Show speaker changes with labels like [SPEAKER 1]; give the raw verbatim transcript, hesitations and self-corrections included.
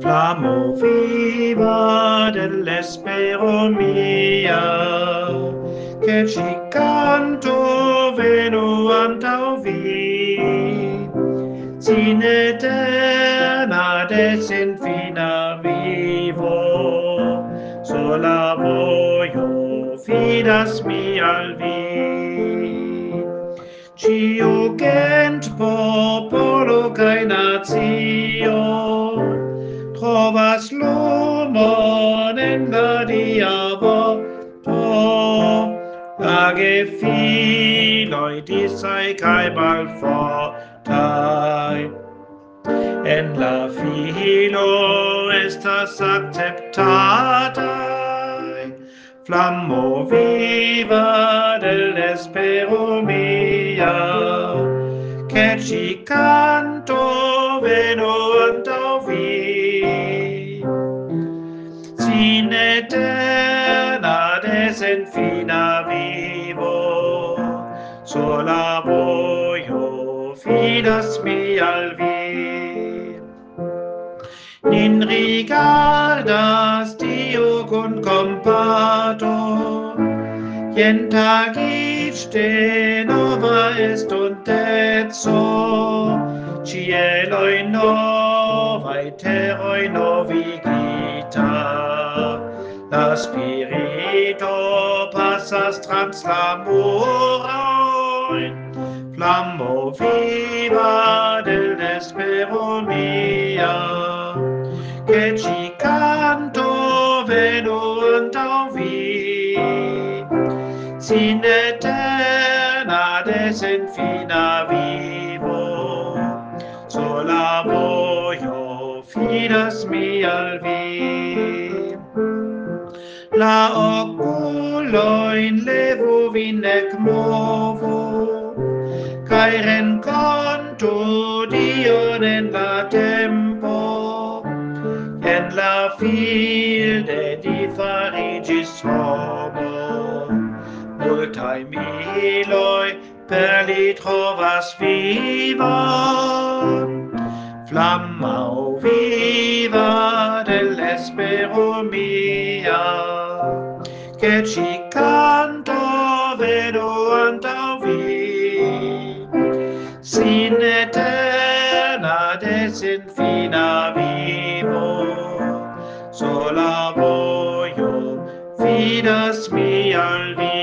[SPEAKER 1] Flamo viva dell'espero mia, che ci canto venuant au vi, sin eterna des infina vivo, sola voio fidas mi al vi. Cio gent popolo cae natio, trovas lumon en la dia vorto, age filoi disai cae malfortai. En la filo estas acceptatai, flammo viva dell'espero mia, che ci canto venuant au vi, sin eterna des infina vivo, sola voio fidas mi al vi. Nin rigardas Dio con compato, jentag iste nova est untetso, cieloi novae terroi novigita, la spirito passas trans la muroi, flammo viva dell'espero mia, che ci canto venuant au vi, sin eterna des infina vivo, sola voio fidas mi al vi. La oculo in levo vinec movo, cae renconto Dion en la tempo, en la filde di farigis homo, multae miloi per li trovas viva, flamma o viva dell'espero mia, che ci canto venuant au vi, sin eterna des infina vivo, sola voio fidas mi al vi.